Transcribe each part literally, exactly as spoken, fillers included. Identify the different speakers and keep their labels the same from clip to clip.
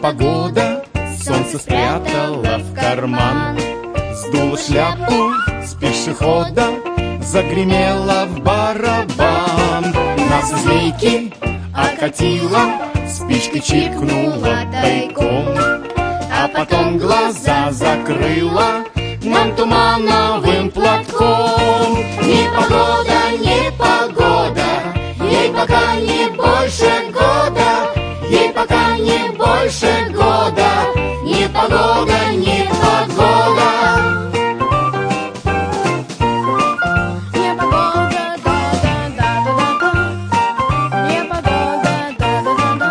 Speaker 1: Непогода солнце спрятала в карман, сдула шляпу с пешехода, загремела в барабан. Нас из лейки окатила, спичкой чиркнула тайком, а потом глаза закрыла нам тумановым платком. Непогода, непогода, ей пока не больше года, ей пока не больше года. Непогода, непогода.
Speaker 2: Непогода, да-да-да-да-да-да. Непогода, да-да-да-да.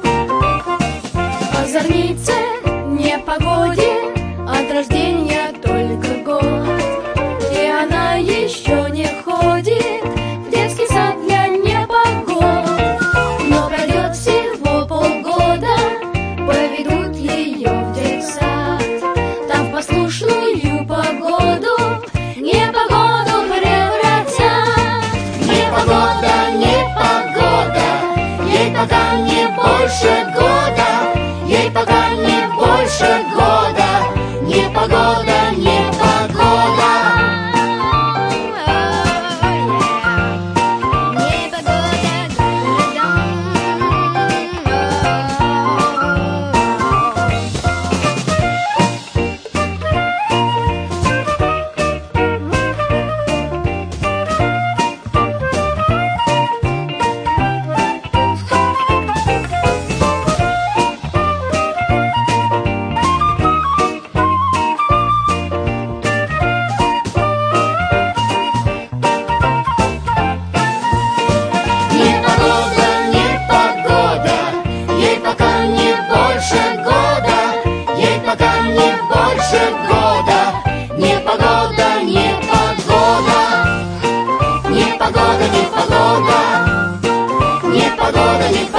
Speaker 2: Озорнице, непогоде от рождения только год, и она еще не ходит в детский сад для непогод. Но пройдет всего полгода, поведут ее в детсад, там в послушную погоду непогоду превратят.
Speaker 1: Непогода, непогода, ей пока не больше года, ей пока не больше года. Непогода, непогода. Непогода, непогода. Непогода, непогода. Непогода, непогода.